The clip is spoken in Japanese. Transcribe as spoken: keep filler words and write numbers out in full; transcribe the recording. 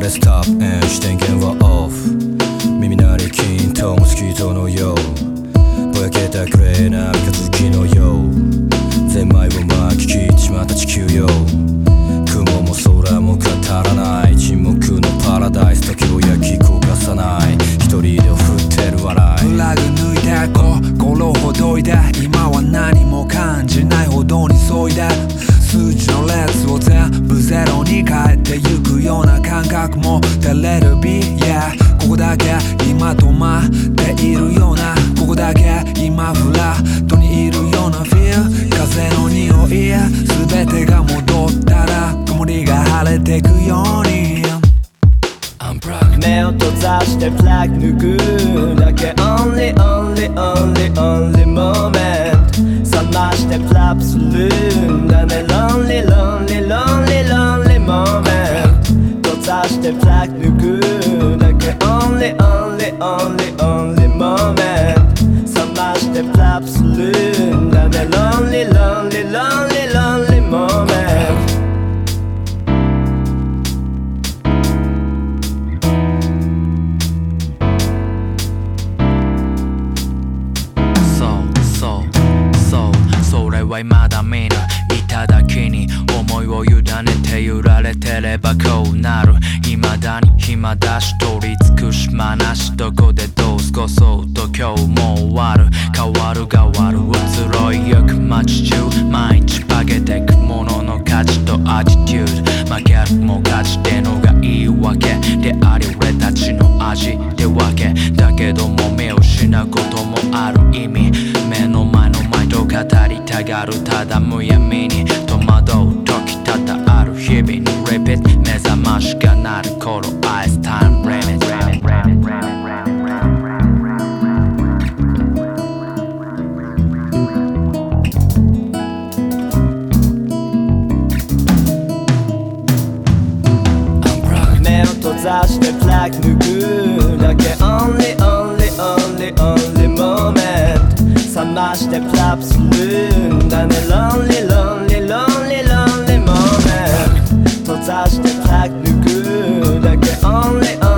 ストップエン視点源はオフ耳鳴り金とモスキートのようぼやけたグレーな三日月のようゼンマイを巻き切ってしまった地球よ雲も空も語らない沈黙のパラダイス時を焼き焦がさない一人で振ってる笑いフラグ抜いた心ほどいた今は何も感じないほどに削いだ数字の列を全部ゼロに変えてゆくような感覚も照れるビー、yeah、ここだけ今止まっているようなここだけ今フラットにいるようなフィール風の匂い全てが戻ったら曇りが晴れてくように目を閉ざしてプラグ抜くだけ Only only only only moment 覚ましてプラップするんだね Lonely lonely lonely lonely moment 閉ざしてプラグ抜くだけ Only only only only moment 覚ましてプラップするんだね Lonely lonely lonely lonely moment まだ見ぬ頂に思いを委ねて揺られてればこうなる未だに暇だし取り尽くしまなしどこでどう過ごそうと今日も終わる変わる変わる移ろいゆく街中毎日化けてくものの価値とアティテュード負けるも勝ちてのが言い訳であり俺たちの味で分けだけども見失うこともある意味目の前の前と語りたがるただむやみに戸惑う時多々ある日々の Repeat 目覚ましが鳴る頃 Ice Time Remix 目を閉ざしてプラグ抜くだけ Only only only only moment 覚ましてプラップするんだね Lonely lonely lonely lonely moment 閉ざしてプラグ抜くだけ Only only